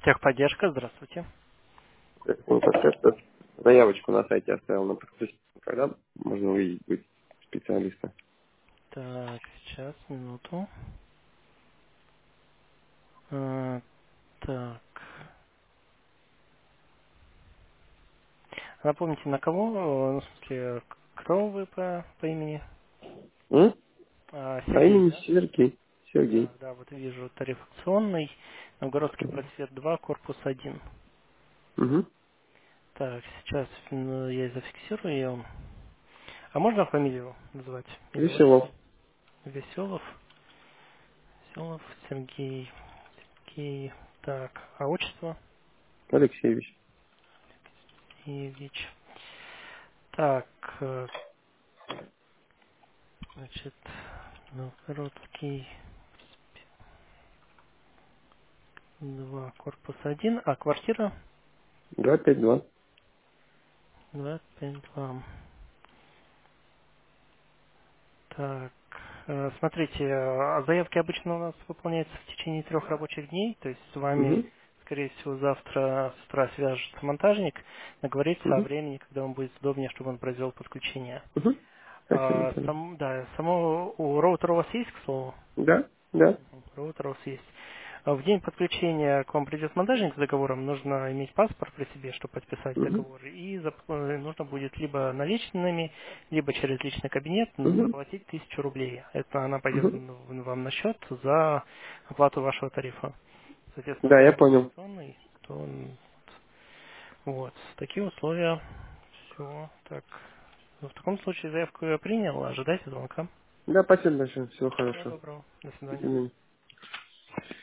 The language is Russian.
Техподдержка, здравствуйте. Он как-то заявочку на сайте оставил на подключение. Когда можно увидеть быть специалиста? Так, сейчас, минуту. Так. Напомните, на кого, ну, в смысле, кто вы по имени? М? По Сергей, имени да? Сергей. Сергей. Так, да, вот вижу тариф акционный. Новгородский просвет 2, корпус 1. Угу. Так, сейчас я зафиксирую ее. А можно фамилию называть? Или Веселов. отчество? Веселов. Веселов Сергей. Сергей. Так, а отчество? Алексеевич. Ильич. Так, значит, Новгородский 2, корпус 1, а квартира 252. 252. Так, смотрите, заявки обычно у нас выполняются в течение 3 рабочих дней, то есть с вами, Угу. скорее всего, завтра с утра свяжется монтажник, договорится о Угу. времени, когда вам будет удобнее, чтобы он произвел подключение. Угу. Спасибо, понял. Да, само у роутера у вас есть, к слову? Да, да. Роутер у вас есть. В день подключения к вам придет монтажник с договором, нужно иметь паспорт при себе, чтобы подписать Угу. договор, и нужно будет либо наличными, либо через личный кабинет Угу. заплатить 1000 рублей. Это она пойдет Угу. вам на счет за оплату вашего тарифа. Соответственно, Да, я тариф понял. акционный, вот, такие условия, все, так. Ну, в таком случае заявку я принял, ожидайте звонка. Да, спасибо большое. Всего Всего хорошего. доброго, до До свидания. свидания.